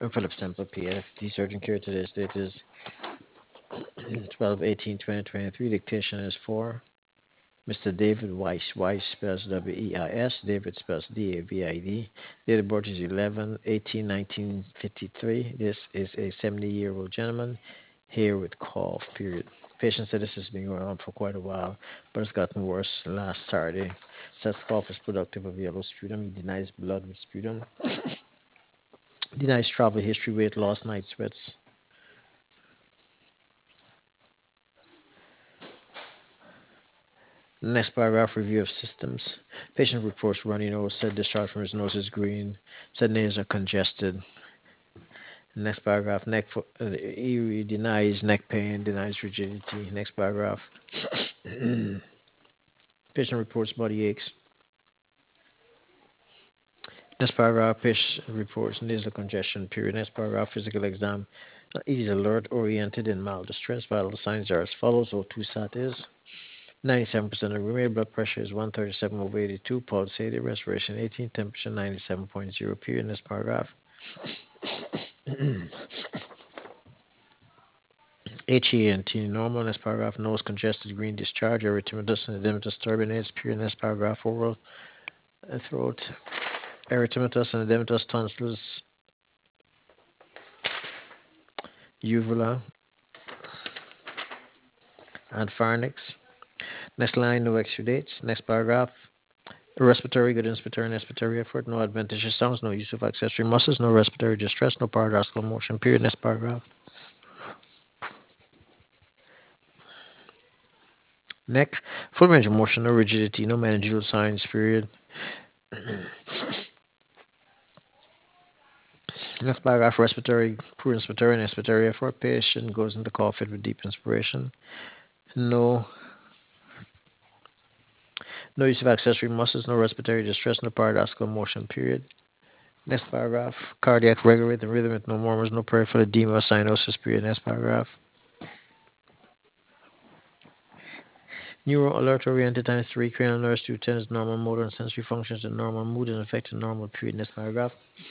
Phillips Temple PFD Surgeon Care. Today's date is 12/18/2023. Dictation is for Mr. David Weiss. Weiss spells W-E-I-S. David spells D-A-V-I-D. Date of birth is 11/18/1953. This is a 70-year-old gentleman here with cough, period. Patient said this has been going on for quite a while, but it's gotten worse last Saturday. Says cough is productive of yellow sputum. He denies blood with sputum. Denies travel history, weight loss, night sweats. Next paragraph, review of systems. Patient reports runny nose, said discharge from his nose is green, said nails are congested. Next paragraph, he denies neck pain, denies rigidity. Next paragraph, patient reports body aches. Next paragraph, patient reports nasal congestion, period. Next paragraph, physical exam. He is alert, oriented, in mild distress. Vital signs are as follows. O2 sat is 97% of room. Blood pressure is 137/82. Pulse 80. Respiration 18. Temperature 97.0. Period. Next paragraph. HENT normal. Next paragraph. Nose congested, green discharge, erythematous and edematous turbinates. Period. Next paragraph. Oral throat, erythematous and edematous tonsils, uvula, and pharynx. Next line. No exudates. Next paragraph. Respiratory, good inspiratory and expiratory effort, no adventitious sounds, no use of accessory muscles, no respiratory distress, no paradoxical motion. Period. Next paragraph. Neck, full range of motion, no rigidity, no manageable signs. Period. Next paragraph. Respiratory, poor inspiratory and expiratory effort. Patient goes into cough fit with deep inspiration. No, no use of accessory muscles, no respiratory distress, no paradoxical motion. Period. Next paragraph. Cardiac regular rate and rhythm with no murmurs, no peripheral edema or cyanosis. Period. Next paragraph. Neural alert oriented times 3 cranial nerves to attend normal motor and sensory functions and normal mood and affected normal period. Next paragraph.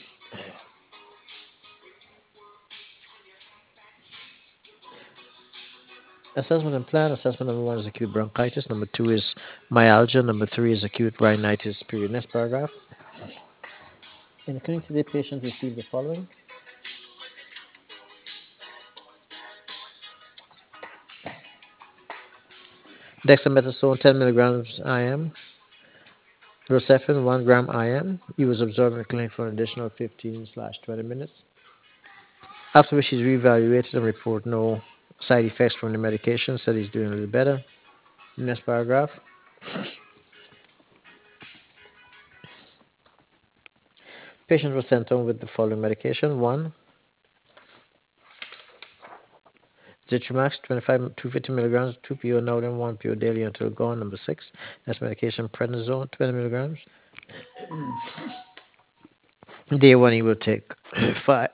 Assessment and plan. Assessment number 1 is acute bronchitis. Number 2 is myalgia. Number 3 is acute rhinitis. Period. Next paragraph. In the clinic today, patients receive the following: dexamethasone 10 milligrams IM, Rocephin 1 gram IM. He was observed in the clinic for an additional 15/20 minutes. After which he's reevaluated and report no side effects from the medication. Said he's doing a little better. Next paragraph. Patient was sent home with the following medication: 1, Zithromax 250 milligrams, 2 PO now, then 1 PO daily until gone. Number 6, that's medication prednisone 20 milligrams. Day 1 he will take 5.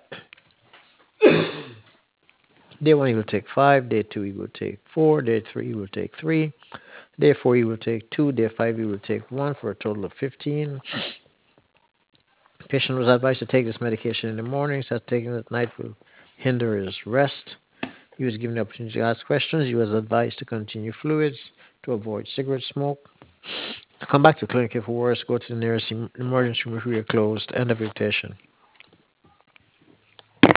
Day 1 he will take 5. Day 2 he will take 4. Day 3 he will take 3. Day 4 he will take 2. Day 5 he will take 1 for a total of 15. Patient was advised to take this medication in the morning, said taking it at night will hinder his rest. He was given the opportunity to ask questions. He was advised to continue fluids, to avoid cigarette smoke. To come back to clinic if worse, go to the nearest emergency room if we are closed. End of dictation.